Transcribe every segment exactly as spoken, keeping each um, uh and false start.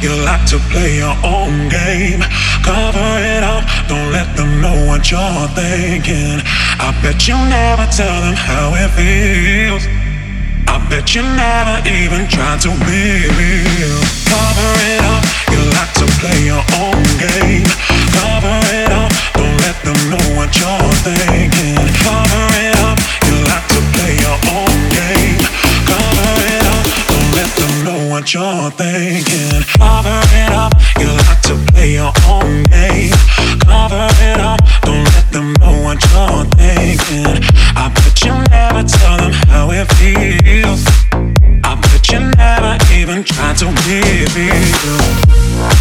You like to play your own game. Cover it up, don't let them know what you're thinking. I bet you never tell them how it feels. I bet you never even try to be real. Cover it up, you like to play your own game. Cover it up, don't let them know what you're thinking. Cover it up, you like to play your own game. Cover it up, don't let them know what you're thinking. Cover it up, you like to play your own game. Cover it up, don't let them know what you're thinking. I bet you never tell them how it feels. I bet you never even try to be real.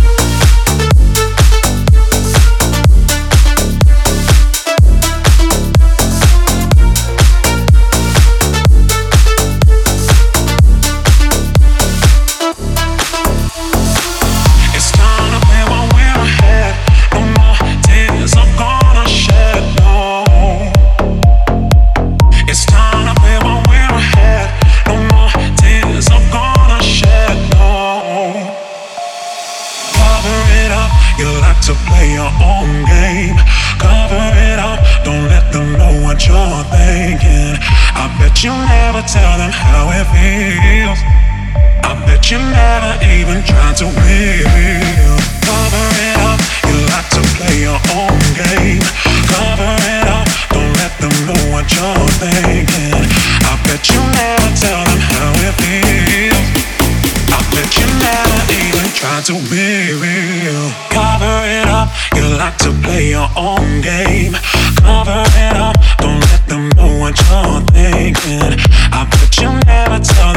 To play your own game. Cover it up, don't let them know what you're thinking. I bet you never tell them how it feels. I bet you never even try to be real. Cover it up, you like to play your own game. Cover it up, don't let them know what you're thinking. I bet you never tell them how it feels. I bet you never even try to be real. Cover it up, you like to play your own game. Cover it up, don't let them know what you're thinking. I bet you never tell them